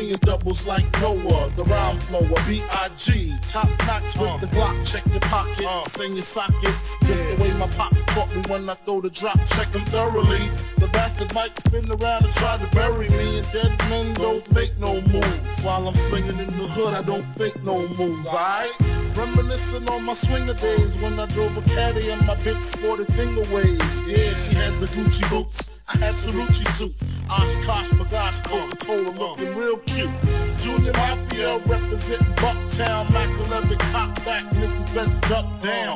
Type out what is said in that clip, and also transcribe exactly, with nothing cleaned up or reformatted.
me in doubles like Noah, the rhyme flower, B I G top notch with uh. the Glock, check your pocket, uh. sing your sockets, just the way my pops taught me when I throw the drop, check them thoroughly. The bastard might spin around and try to bury me, and dead men don't make no moves. While I'm slinging in the hood, I don't think no moves, alright? Reminiscing on my swinger days when I drove a caddy and my bitch sported finger waves. Yeah, she had the Gucci boots, I had Cerucci suits, Oshkosh, Bagash, Coca-Cola looking real cute. Junior Mafia representing Bucktown, Mac eleven, cock back, niggas better duck down.